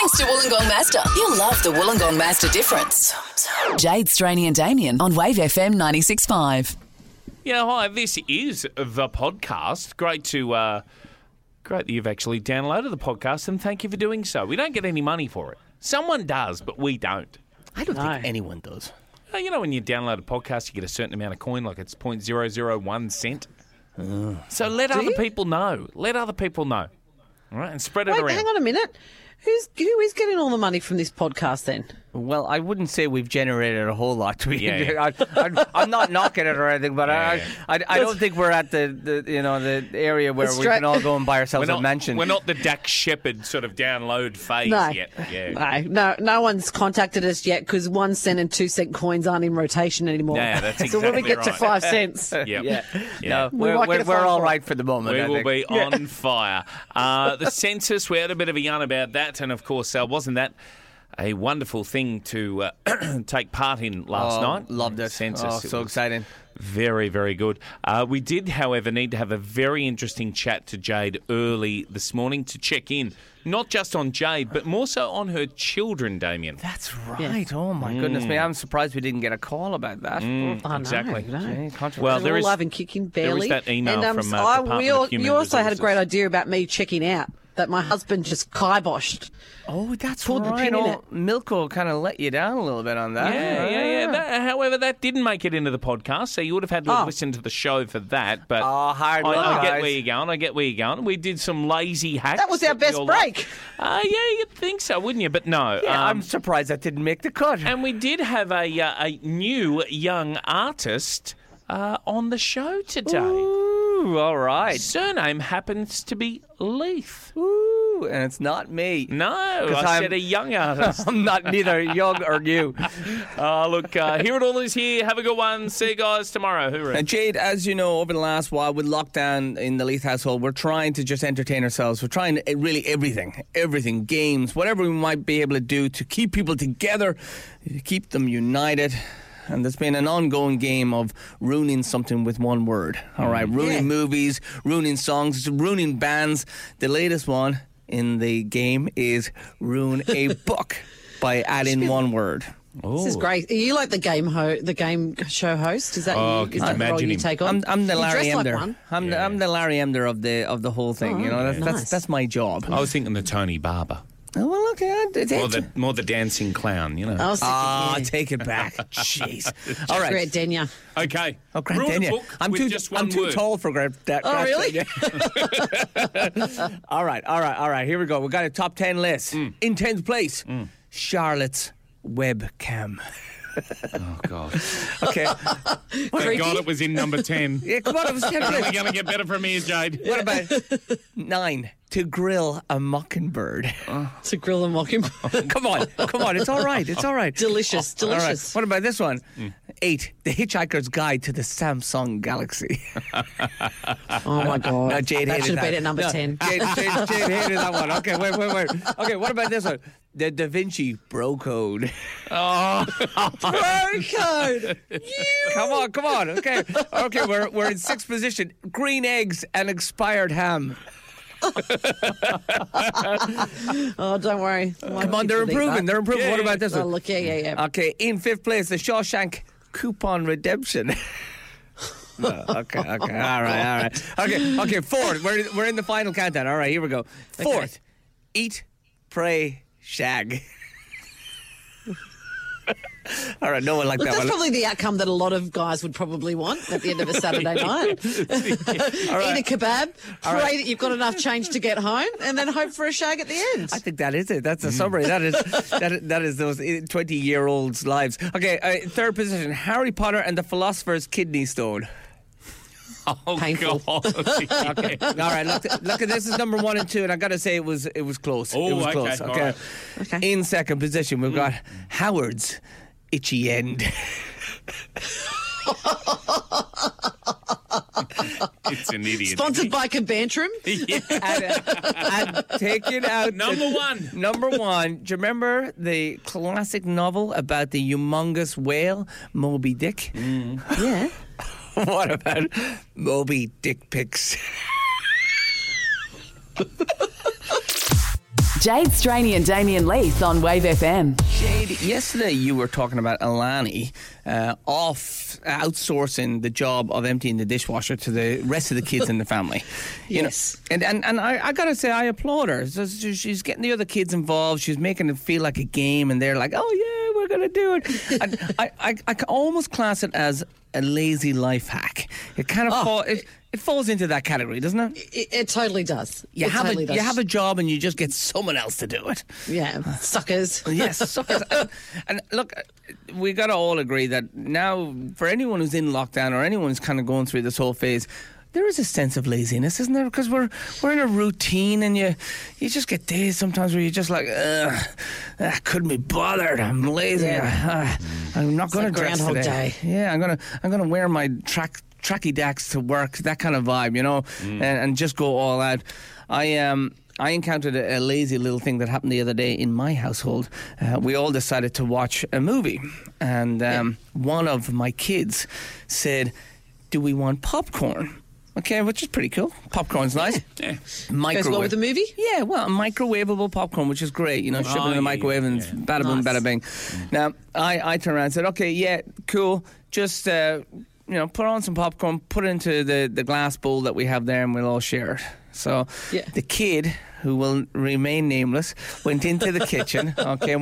Thanks to Wollongong Master. You'll love the Wollongong Master difference. Jade, Straney and Damien on Wave FM 96.5. Yeah, hi, this is the podcast. Great that you've actually downloaded the podcast, and thank you for doing so. We don't get any money for it. Someone does, but we don't. I don't think anyone does. You know, when you download a podcast, you get a certain amount of coin, like it's 0.001 cent. So let other people know. Let other people know. All right, and spread it around. Hang on a minute. Who is getting all the money from this podcast then? Well, I wouldn't say we've generated a whole lot. I'm not knocking it or anything, but I don't think we're at the area where we can all go and buy ourselves a mansion. We're not the Dax Shepard sort of download phase yet. Yeah. No one's contacted us yet because 1 cent and 2 cent coins aren't in rotation anymore. Yeah, that's exactly so when we get to right. 5 cents, No, we're all right for the moment. We will be on fire. The census, we had a bit of a yarn about that, and of course, wasn't that a wonderful thing to take part in last night? Loved it. Census. So exciting. Very, very good. We did, however, need to have a very interesting chat to Jade early this morning to check in, not just on Jade, but more so on her children, Damien. That's right. Yeah. Oh, my goodness me. I'm surprised we didn't get a call about that. Exactly. Well, there is love and kicking barely. There is that email from Department of Human You also had a Resources. great idea about me checking out, that my husband just kiboshed. Oh, that's pulled right. the pin in it. Milko kind of let you down a little bit on that. Yeah. However, that didn't make it into the podcast, so you would have had to listen to the show for that. But hard luck, I get guys. where you're going. We did some lazy hacks. That was our best break. Yeah, you'd think so, wouldn't you? But no. Yeah, I'm surprised that didn't make the cut. And we did have a new young artist on the show today. Ooh, all right. Surname happens to be Leith. Ooh, and it's not me. No, I said a young artist. I'm not neither young or new. Look, Hear It All is here. Have a good one. See you guys tomorrow. Hoorah. And Jade, as you know, over the last while with lockdown in the Leith household, we're trying to just entertain ourselves. We're trying to, really everything, games, whatever we might be able to do to keep people together, keep them united. And there's been an ongoing game of ruining something with one word. All right, ruining movies, ruining songs, ruining bands. The latest one in the game is ruin a book by adding one word. This is great. Are you like the game show host? Is that you? Is that the role you take on? I'm the Larry Emder. Like I'm the Larry Emder of the whole thing. You know, that's my job. I was thinking the Tony Barber. Oh, well, okay. More the dancing clown, you know. Take it back. Jeez. All right. Grant Denya. Okay. Oh, Grant Denya. I'm too tall for Grant. Oh, really? All right. Here we go. We got a top 10 list. In 10th place, Charlotte's webcam. Oh, God. Okay. Thank God it was in number 10. Yeah, come on. It was 10. It's only going to get better from here, Jade. What about 9? To grill a mockingbird. To grill a mockingbird. Come on. It's all right. Delicious. All right. What about this one? 8. The Hitchhiker's Guide to the Samsung Galaxy. Oh, my God. No, Jade that hated should have been that. at number 10. Jade hated that one. Okay, wait. Okay, what about this one? The Da Vinci Bro Code. Oh. Bro Code. Come on. Okay, we're in 6th position. Green eggs and expired ham. Oh, don't worry. Come on, they're improving. Yeah, What about this one? Look, yeah. Okay, in 5th place, the Shawshank Coupon Redemption. Okay. All right. Okay, 4th. We're in the final countdown. All right, here we go. 4th, Eat, Pray, Shag. All right, no one liked that That's one. probably the outcome that a lot of guys would probably want at the end of a Saturday night. Eat a kebab, pray that you've got enough change to get home, and then hope for a shag at the end. I think that is it. That's a summary. That is those 20-year-olds' lives. Okay, 3rd position, Harry Potter and the Philosopher's Kidney Stone. Oh, Painful. God. Okay. All right. Look at this is number 1 and 2, and I got to say it was close. Oh, it was okay. close. All Okay. right. Okay. In 2nd position, we've got Howard's Itchy End. It's an idiot. Sponsored by Cabantrum. and taking out Number 1. Number 1. Do you remember the classic novel about the humongous whale, Moby Dick? Yeah. What about Moby Dick Pics? Jade Straney and Damien Leith on Wave FM. Jade, yesterday you were talking about Alani outsourcing the job of emptying the dishwasher to the rest of the kids in the family. Yes. And I got to say, I applaud her. So she's getting the other kids involved. She's making it feel like a game, and they're like, oh, yeah, we're going to do it. And I can almost class it as a lazy life hack. It kind of it falls into that category, doesn't it? It totally does. You have a job and you just get someone else to do it. Yeah, suckers. Yes, suckers. And look, we got to all agree that now, for anyone who's in lockdown or anyone who's kind of going through this whole phase, there is a sense of laziness, isn't there? Because we're in a routine, and you just get days sometimes where you're just like, I couldn't be bothered. I'm lazy. Yeah. I'm not going to dress Groundhog today. Day. Yeah, I'm gonna wear my tracky dacks to work. That kind of vibe, you know, and just go all out. I encountered a lazy little thing that happened the other day in my household. We all decided to watch a movie, and one of my kids said, "Do we want popcorn?" Okay, which is pretty cool. Popcorn's nice. Yeah. Goes well with the movie? Yeah, well, microwavable popcorn, which is great. You know, shove it in the microwave and bada boom, bada bing. Now, I turned around and said, okay, yeah, cool. Just, put on some popcorn, put it into the glass bowl that we have there, and we'll all share it. So the kid, who will remain nameless, went into the kitchen.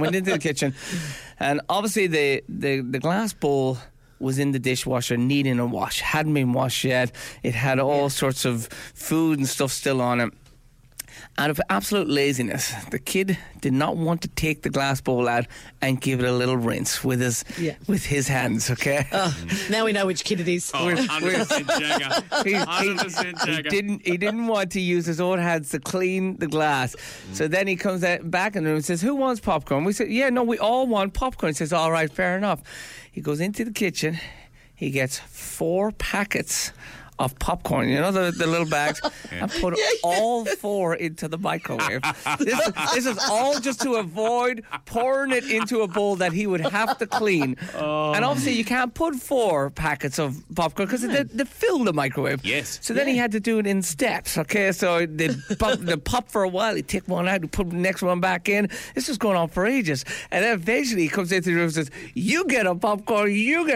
And obviously the glass bowl was in the dishwasher needing a wash. Hadn't been washed yet. It had all sorts of food and stuff still on it. Out of absolute laziness, the kid did not want to take the glass bowl out and give it a little rinse with his hands, okay? Now we know which kid it is. 100% Jagger. 100% Jagger. He didn't want to use his own hands to clean the glass. So then he comes back in the room and says, who wants popcorn? We said, yeah, no, we all want popcorn. He says, all right, fair enough. He goes into the kitchen. He gets 4 packets of popcorn, you know, the little bags, and put all 4 into the microwave. This is all just to avoid pouring it into a bowl that he would have to clean. And obviously you can't put 4 packets of popcorn because they fill the microwave. Yes. So then he had to do it in steps, okay? So they pop for a while, he'd take one out, he'd put the next one back in. This was going on for ages. And then eventually he comes into the room and says, you get a popcorn,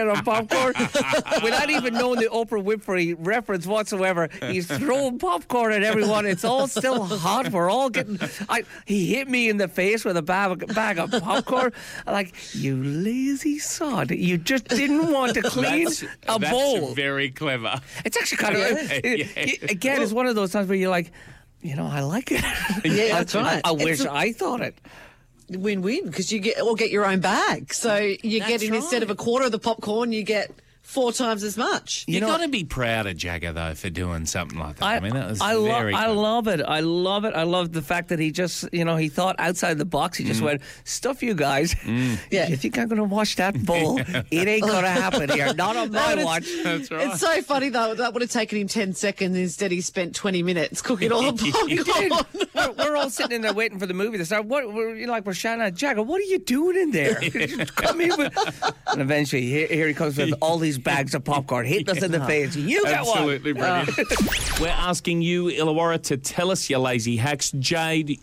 without even knowing the Oprah Winfrey reference whatsoever. He's throwing popcorn at everyone. It's all still hot. We're all getting... he hit me in the face with a bag of popcorn. Like, you lazy sod. You just didn't want to clean a bowl. That's very clever. It's actually kind of... Again, it's one of those times where you're like, I like it. Yeah, that's right. I wish I thought it. Win-win, because you get your own bag. So you're getting, instead of a quarter of the popcorn, you get 4 times as much. You've got to be proud of Jagger, though, for doing something like that. That was very I love it. I love the fact that he just, he thought outside the box. He just went, stuff you guys. Yeah. You think I'm going to wash that bowl? It ain't going to happen here. Not on my watch. That's right. It's so funny, though. That would have taken him 10 seconds. Instead, he spent 20 minutes cooking all the popcorn. We're all sitting in there waiting for the movie to start. We're shouting at Jagger, what are you doing in there? Come in with... And eventually, here he comes with all these bags of popcorn, hitting us in the face. You get one. Absolutely brilliant. We're asking you, Illawarra, to tell us your lazy hacks. Jade,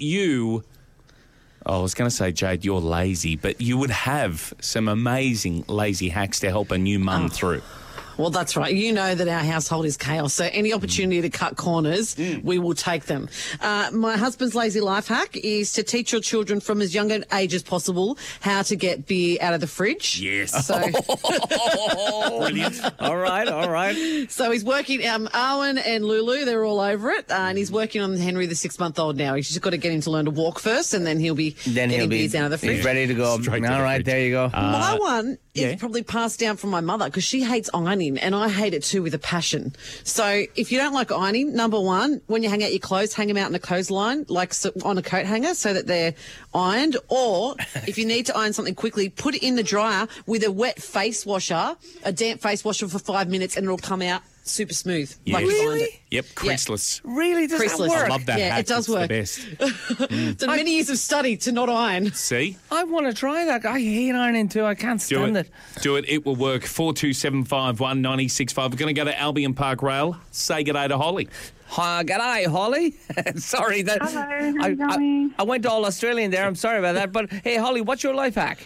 I was going to say, Jade, you're lazy, but you would have some amazing lazy hacks to help a new mum through. Well, that's right. You know that our household is chaos, so any opportunity to cut corners, we will take them. My husband's lazy life hack is to teach your children from as young an age as possible how to get beer out of the fridge. Yes. So, Brilliant. All right. So he's working, Arwen and Lulu, they're all over it, and he's working on Henry, the 6-month-old now. He's just got to get him to learn to walk first, and then he'll be getting beers out of the fridge. He's ready to go. All right, there you go. My one is probably passed down from my mother because she hates ironing, and I hate it too with a passion. So if you don't like ironing, number one, when you hang out your clothes, hang them out in a clothesline, like on a coat hanger, so that they're ironed. Or if you need to iron something quickly, put it in the dryer with a wet face washer, a damp face washer for 5 minutes, and it'll come out super smooth. Yes. Like you find Really? it. Yep, creaseless. Really? Does Creaseless. that work? I love that Yeah, hack. it does It's work. the best. It's many years of study to not iron. See? I want to try that. I hate ironing too. I can't Do stand it. Do it. It will work. 4275 965. We're going to go to Albion Park Rail. Say good day to Holly. G'day, Holly. Sorry that Hello, how you going? I went all Australian there. I'm sorry about that. But hey, Holly, what's your life hack?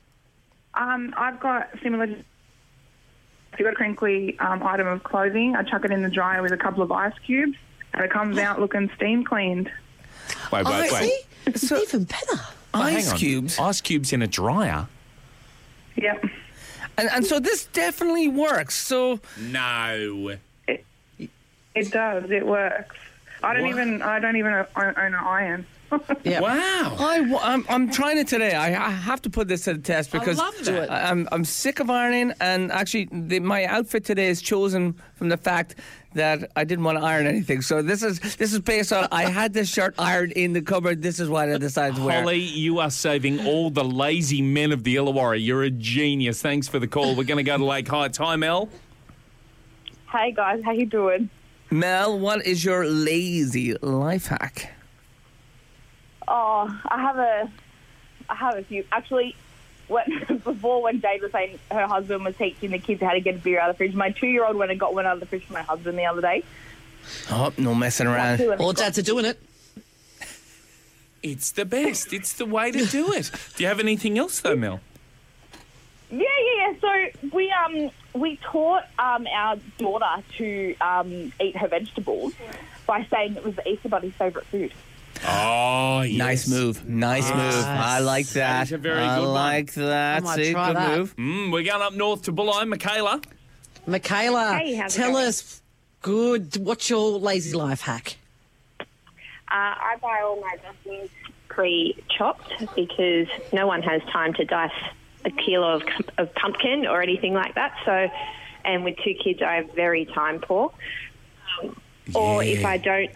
I've got similar. If you've got a crinkly item of clothing, I chuck it in the dryer with a couple of ice cubes, and it comes out looking steam cleaned. Wait. See? It's even better. Hang Ice on. cubes. Ice cubes in a dryer? Yep. And so this definitely works. So No. It does. It works. I don't even own an iron. Yeah. Wow. I'm trying it today. I have to put this to the test because love that. I'm sick of ironing, and actually my outfit today is chosen from the fact that I didn't want to iron anything. So this is based on I had this shirt ironed in the cupboard. This is what I decided to wear. Holly, you are saving all the lazy men of the Illawarra. You're a genius. Thanks for the call. We're going to go to Lake Heights. Hi, Mel. Hey guys, how you doing? Mel, what is your lazy life hack? Oh, I have a few. Actually, before when Jade was saying her husband was teaching the kids how to get a beer out of the fridge, my 2-year-old went and got one out of the fridge for my husband the other day. Oh, no messing around. All dads are doing it. It's the best. It's the way to do it. Do you have anything else, though, Mel? Yeah. So we taught our daughter to eat her vegetables by saying it was the Easter Bunny's favourite food. Oh, yes. Nice move. Nice move. I like that. That is a very I good one. like that. I might See, try good that. move. We're going up north to Bulli. Michaela. Michaela, Hey, how's it tell going? us, what's your lazy life hack? I buy all my dressings pre-chopped because no one has time to dice a kilo of pumpkin or anything like that. So, and with 2 kids, I'm very time poor. Or if I don't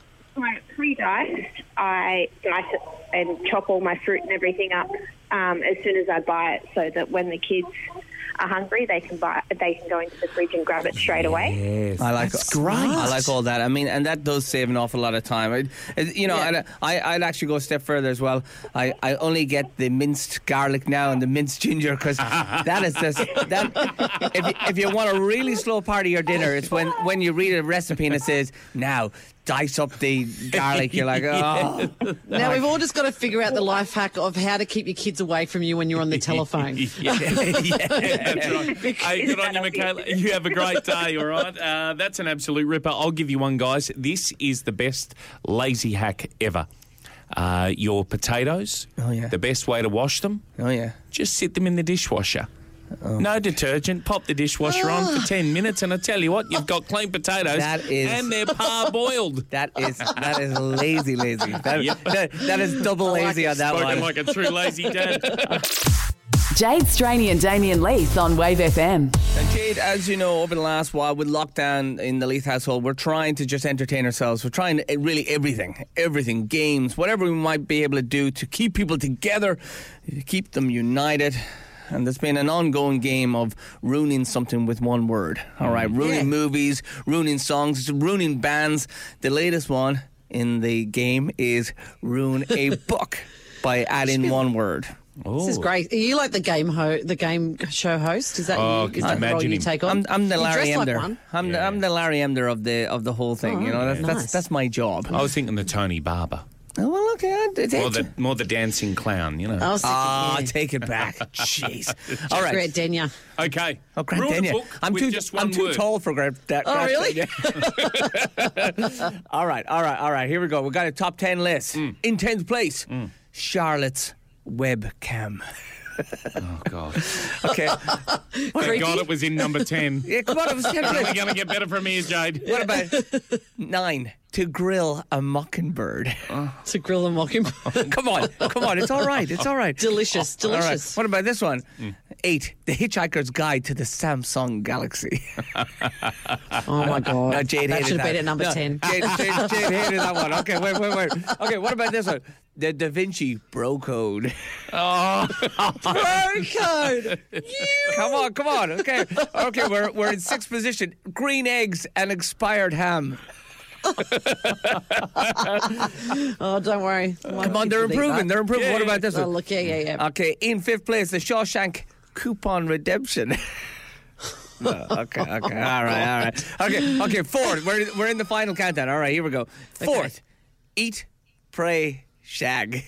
pre-dice, I dice it and chop all my fruit and everything up as soon as I buy it, so that when the kids are hungry, they can go into the fridge and grab it straight away. Yes. I like That's great. I like all that. I mean, and that does save an awful lot of time. And I'd actually go a step further as well. I only get the minced garlic now and the minced ginger because that is just that. If you want a really slow part of your dinner, it's when you read a recipe and it says now dice up the garlic. You're like, oh. Now, we've all just got to figure out the life hack of how to keep your kids away from you when you're on the telephone. That's right. Hey, good on you, Michaela. You have a great day, all right? That's an absolute ripper. I'll give you one, guys. This is the best lazy hack ever. Your potatoes, the best way to wash them, Oh, yeah. just sit them in the dishwasher. No detergent. Pop the dishwasher on for 10 minutes, and I tell you what, you've got clean potatoes, That is- and they're parboiled. That is lazy. That is double lazy on that Spoken one. like a true lazy dad. Jade Straney and Damien Leith on Wave FM. And Jade, as you know, over the last while with lockdown in the Leith household, we're trying to just entertain ourselves. We're trying really everything, games, whatever we might be able to do to keep people together, keep them united. And there's been an ongoing game of ruining something with one word. All right, ruining movies, ruining songs, ruining bands. The latest one in the game is ruin a book by adding one word. This is great. Are you like the game show host? Is that you? Is that the role imagine you him. take on? I'm the You Larry dress like Emder. one. I'm the Larry Emder of the whole thing. You know, nice. that's my job. I was thinking the Tony Barber. Oh, well, okay. More the dancing clown, you know. I was thinking, Take it back. Jeez. All right. Grant Denya. Okay. Oh, Grant Ruin a Denya. book I'm with too. just one I'm too word. tall for Grant. Oh, really? All right. Here we go. We got a top 10 list. In 10th place, Charlotte's webcam. Oh, God. Okay. Thank God it was in number 10. Yeah, come on. It was 10th We're place. going to get better from here, Jade. What about 9? To grill a mockingbird. To grill a mockingbird. Come on. It's all right. Delicious. All right. What about this one? 8. The Hitchhiker's Guide to the Samsung Galaxy. Oh, my God. No, Jade that hated should have that. been at number 10. Jade hated that one. Okay, wait. Okay, what about this one? The Da Vinci Bro Code. Oh, Bro code. Come on. Okay, we're in sixth position. Green eggs and expired ham. Oh, don't worry. Come on, they're improving. Yeah, What about this Oh, one? look, yeah. Okay, in fifth place, the Shawshank Coupon Redemption. No, okay, all right. Okay, fourth. We're in the final countdown. All right, here we go. Fourth, Eat, Pray, Shag.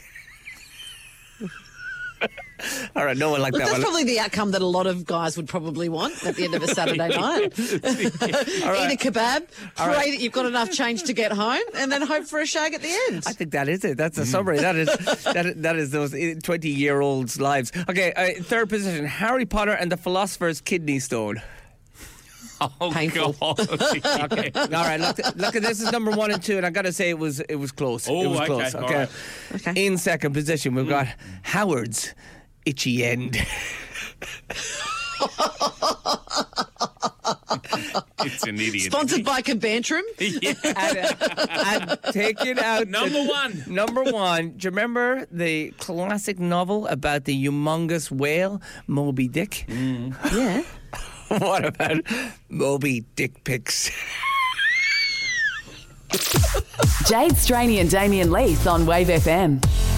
All right, no one liked Look, that that's one. probably the outcome that a lot of guys would probably want at the end of a Saturday night. Eat a kebab, pray that you've got enough change to get home, and then hope for a shag at the end. I think that is it. That's a summary. That is those 20-year-olds' lives. Okay, third position, Harry Potter and the Philosopher's Kidney Stone. oh Painful. God. Okay, all right. Look, this is number 1 and 2, and I got to say it was close. Oh, it was okay, close. all Okay. right. Okay. In second position, we've got Howard's Itchy End. It's an idiot. Sponsored by Cabantrum. and taking out Number one. Number 1. Do you remember the classic novel about the humongous whale, Moby Dick? Yeah. What about Moby Dick pics? Jade Straney and Damien Leith on Wave FM.